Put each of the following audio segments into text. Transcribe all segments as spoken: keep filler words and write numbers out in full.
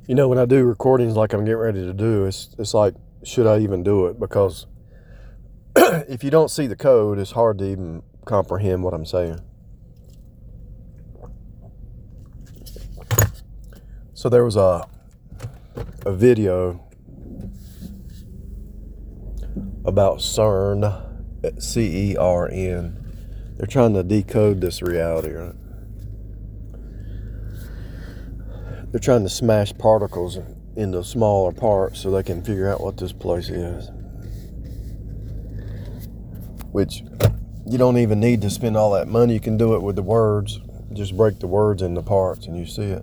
You know, when I do recordings like I'm getting ready to do, it's it's like, should I even do it? Because if you don't see the code, it's hard to even comprehend what I'm saying. So there was a a video about CERN, C E R N. They're trying to decode this reality, right? They're trying to smash particles into smaller parts so they can figure out what this place is. Which, you don't even need to spend all that money. You can do it with the words. Just break the words into parts and you see it.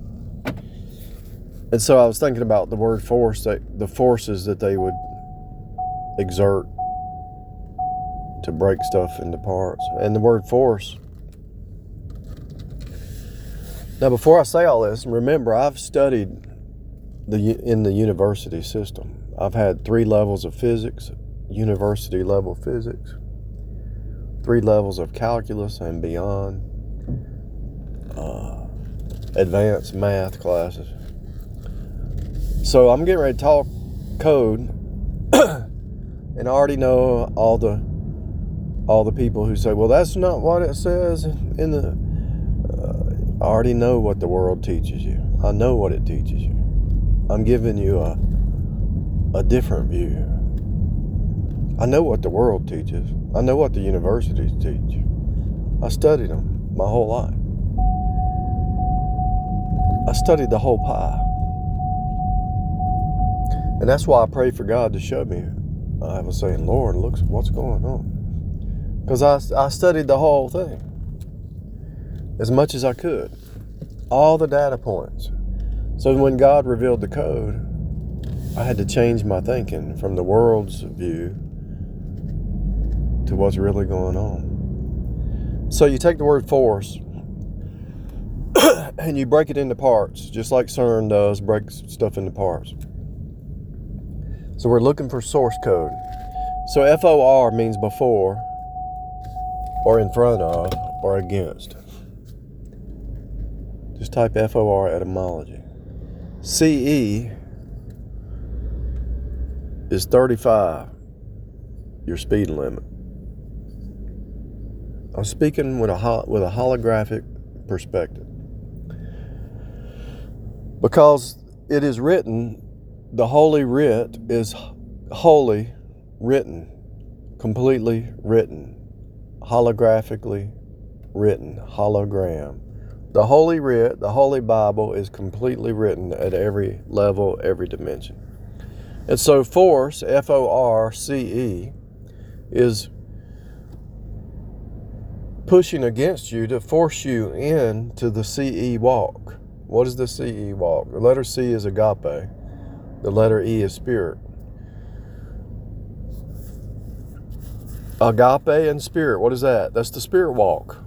And so I was thinking about the word force, that the forces that they would exert to break stuff into parts. And the word force. Now, before I say all this, remember, I've studied the in the university system. I've had three levels of physics, university level physics, three levels of calculus and beyond, uh, advanced math classes. So I'm getting ready to talk code, and I already know all the all the people who say, well, that's not what it says in the... I already know what the world teaches you. I know what it teaches you. I'm giving you a a different view. I know what the world teaches. I know what the universities teach. I studied them my whole life. I studied the whole pie. And that's why I pray for God to show me. I was saying, Lord, look what's going on. Because I, I studied the whole thing as much as I could. All the data points. So when God revealed the code, I had to change my thinking from the world's view to what's really going on. So you take the word force and you break it into parts, just like CERN does, breaks stuff into parts. So we're looking for source code. So F O R means before, or in front of, or against. Just type F O R etymology. C E is thirty-five, your speed limit. I'm speaking with a hol- with a holographic perspective. Because it is written, the Holy Writ is wholly written, completely written, holographically written, hologram. The Holy Writ, the Holy Bible, is completely written at every level, every dimension. And so force, F O R C E, is pushing against you to force you into the C E walk. What is the C E walk? The letter C is agape. The letter E is spirit. Agape and spirit, what is that? That's the spirit walk.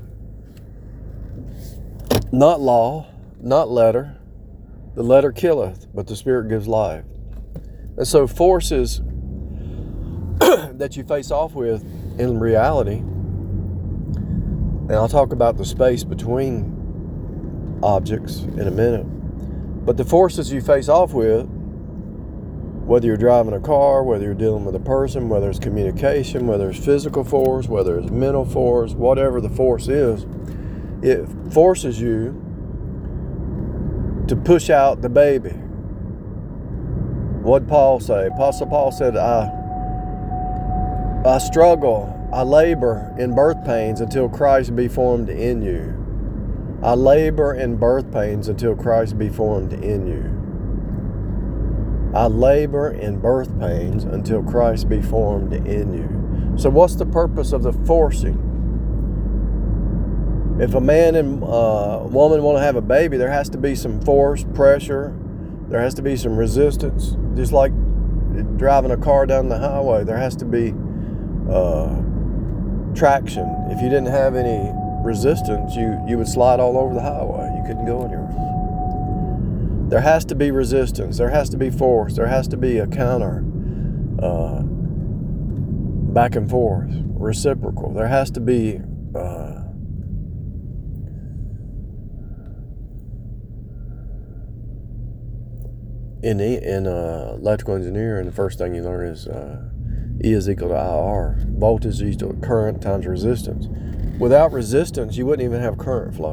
Not law, not letter. The letter killeth, but the spirit gives life. And so forces that you face off with in reality, and I'll talk about the space between objects in a minute, but the forces you face off with, whether you're driving a car, whether you're dealing with a person, whether it's communication, whether it's physical force, whether it's mental force, whatever the force is, it forces you to push out the baby. What'd Paul say? Apostle Paul said, I, I struggle, I labor in birth pains until Christ be formed in you. I labor in birth pains until Christ be formed in you. I labor in birth pains until Christ be formed in you. So what's the purpose of the forcing? If a man and uh, woman want to have a baby, there has to be some force, pressure. There has to be some resistance. Just like driving a car down the highway, there has to be uh, traction. If you didn't have any resistance, you, you would slide all over the highway. You couldn't go anywhere. There has to be resistance. There has to be force. There has to be a counter, uh, back and forth, reciprocal. There has to be uh, in in uh, electrical engineering, the first thing you learn is uh, E is equal to I R. Voltage is equal to current times resistance. Without resistance, you wouldn't even have current flow.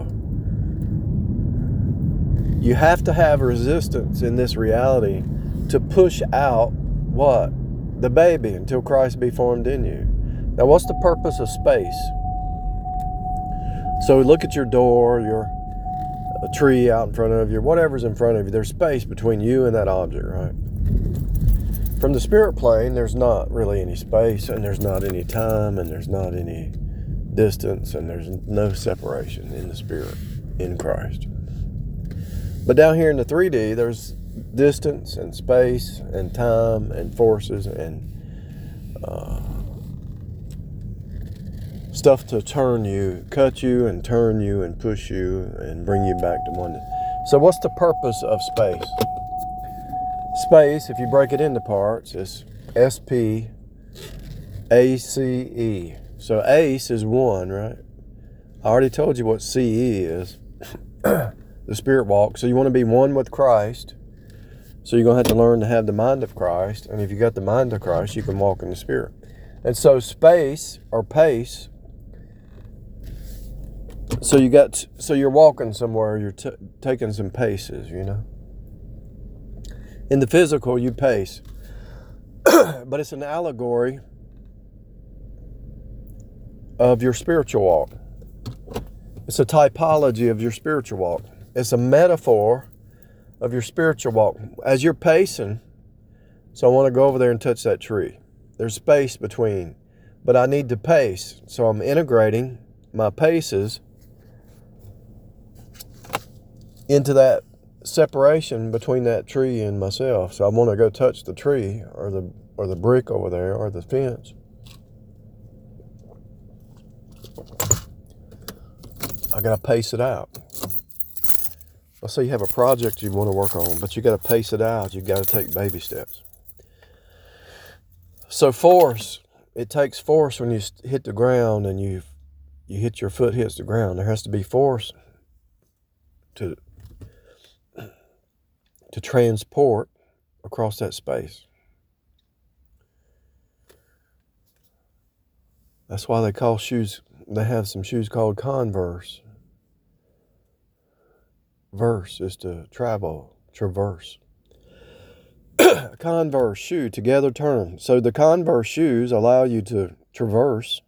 You have to have resistance in this reality to push out what? The baby until Christ be formed in you. Now, what's the purpose of space? So look at your door, your a tree out in front of you, whatever's in front of you. There's space between you and that object, right? From the spirit plane, there's not really any space, and there's not any time, and there's not any distance, and there's no separation in the spirit, in Christ. But down here in the three D, there's distance and space and time and forces and uh, stuff to turn you, cut you and turn you and push you and bring you back to oneness. So what's the purpose of space? Space, if you break it into parts, is S P A C E. So ace is one, right? I already told you what C E is. The spirit walk. So you want to be one with Christ. So you're going to have to learn to have the mind of Christ. And if you got the mind of Christ, you can walk in the spirit. And so space or pace. So you got, so you're walking somewhere, you're t- taking some paces, you know. In the physical, you pace. But it's an allegory of your spiritual walk. It's a typology of your spiritual walk. It's a metaphor of your spiritual walk. As you're pacing, so I want to go over there and touch that tree. There's space between, but I need to pace. So I'm integrating my paces into that separation between that tree and myself. So I want to go touch the tree or the or the brick over there or the fence. I got to pace it out. Let's say you have a project you want to work on, but you got to pace it out. You got to take baby steps. So force, it takes force when you hit the ground and you you hit your foot hits the ground. There has to be force to to transport across that space. That's why they call shoes, they have some shoes called Converse. Verse is to travel, traverse. Converse, shoe, together term. So the Converse shoes allow you to traverse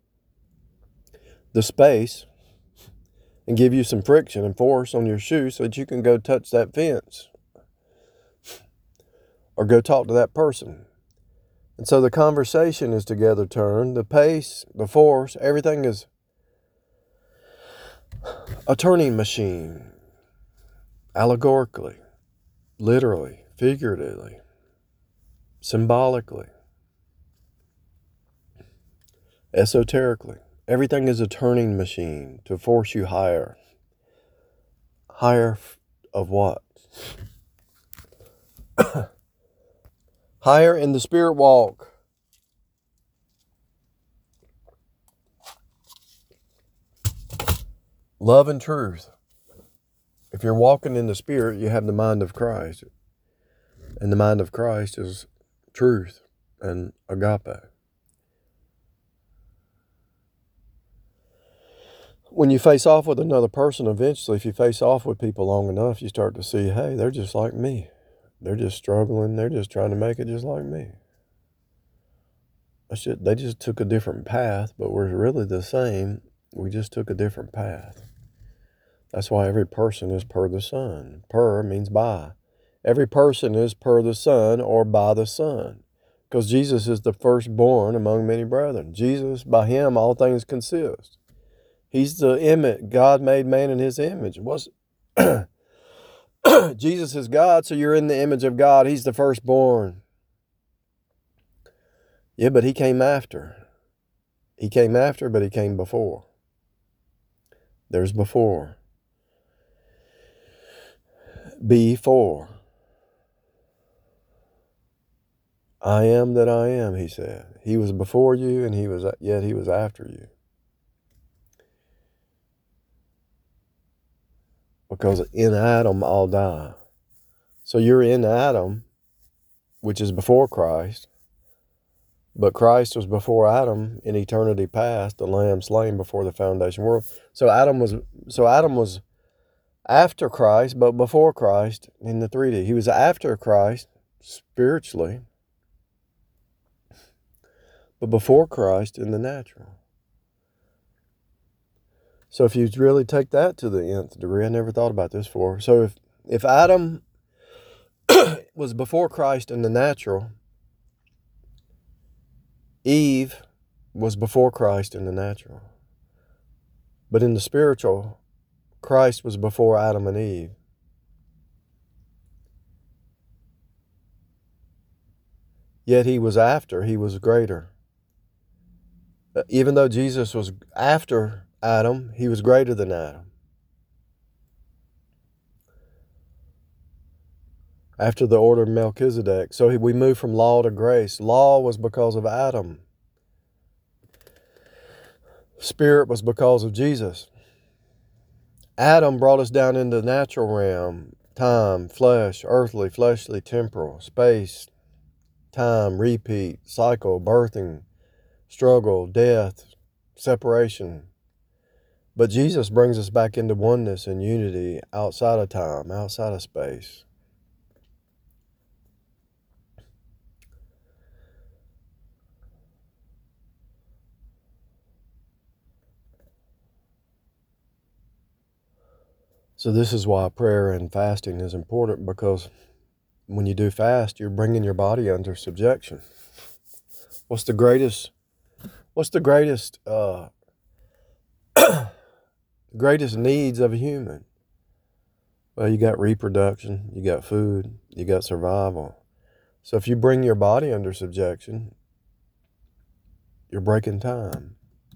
the space and give you some friction and force on your shoe so that you can go touch that fence or go talk to that person. And so the conversation is together turned, the pace, the force, everything is a turning machine. Allegorically, literally, figuratively, symbolically, esoterically. Everything is a turning machine to force you higher. Higher of what? Higher in the spirit walk. Love and truth. If you're walking in the spirit, you have the mind of Christ. And the mind of Christ is truth and agape. When you face off with another person, eventually, if you face off with people long enough, you start to see, hey, they're just like me. They're just struggling. They're just trying to make it just like me. That's just, they just took a different path, but we're really the same. We just took a different path. That's why every person is per the Son. Per means by. Every person is per the Son or by the Son. Because Jesus is the firstborn among many brethren. Jesus, by him, all things consist. He's the image. God made man in his image. What's Jesus is God, so you're in the image of God. He's the firstborn. Yeah, but he came after. He came after, but he came before. There's before. Before. I am that I am, he said. He was before you, and he was yet he was after you. Because in Adam all die. So you're in Adam, which is before Christ. But Christ was before Adam in eternity past, the Lamb slain before the foundation of the world. So Adam was so Adam was after Christ, but before Christ in the three D. He was after Christ spiritually, but before Christ in the natural. So if you really take that to the nth degree, I never thought about this before. So if, if Adam was before Christ in the natural, Eve was before Christ in the natural. But in the spiritual, Christ was before Adam and Eve. Yet he was after, he was greater. Even though Jesus was after Adam, he was greater than Adam. After the order of Melchizedek. So we move from law to grace. Law was because of Adam. Spirit was because of Jesus. Adam brought us down into the natural realm. Time, flesh, earthly, fleshly, temporal, space, time, repeat, cycle, birthing, struggle, death, separation. But Jesus brings us back into oneness and unity outside of time, outside of space. So this is why prayer and fasting is important, because when you do fast, you're bringing your body under subjection. What's the greatest, what's the greatest, uh, greatest needs of a human? Well, you got reproduction, you got food, you got survival. So if you bring your body under subjection, you're breaking time.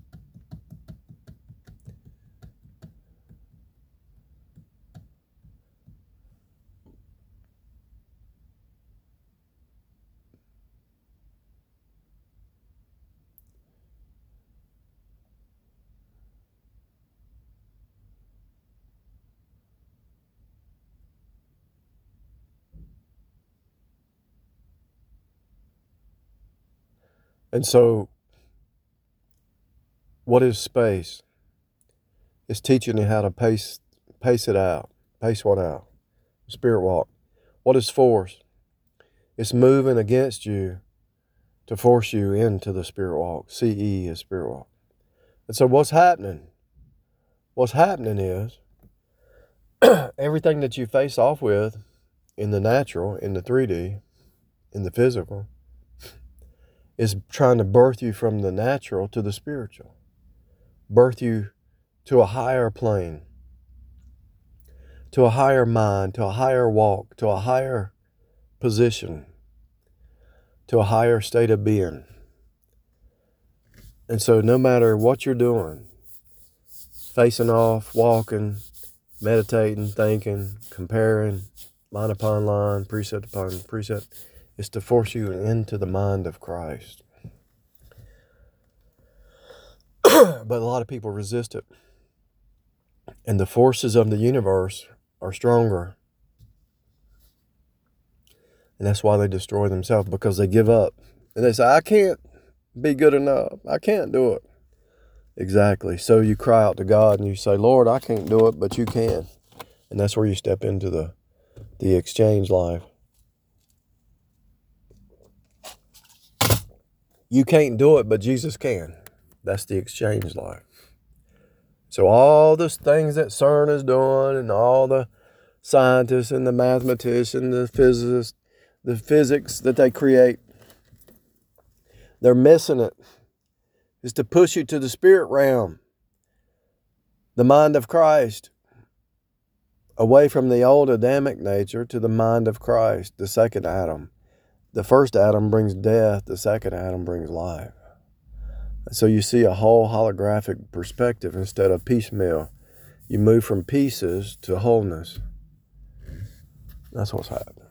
And so, what is space? It's teaching you how to pace, pace it out. Pace what out? Spirit walk. What is force? It's moving against you to force you into the spirit walk. C E is spirit walk. And so what's happening? What's happening is everything that you face off with in the natural, in the three D, in the physical, is trying to birth you from the natural to the spiritual. Birth you to a higher plane, to a higher mind, to a higher walk, to a higher position, to a higher state of being. And so no matter what you're doing, facing off, walking, meditating, thinking, comparing, line upon line, precept upon precept, is to force you into the mind of Christ. But a lot of people resist it. And the forces of the universe are stronger. And that's why they destroy themselves, because they give up. And they say, I can't be good enough. I can't do it. Exactly. So you cry out to God and you say, Lord, I can't do it, but you can. And that's where you step into the, the exchange life. You can't do it, but Jesus can. That's the exchange life. So all the things that CERN is doing, and all the scientists and the mathematicians, the physicists, the physics that they create, they're missing it. Is to push you to the spirit realm, the mind of Christ, away from the old Adamic nature to the mind of Christ, the second Adam. The first Adam brings death, the second Adam brings life. And so you see a whole holographic perspective instead of piecemeal. You move from pieces to wholeness. That's what's happening.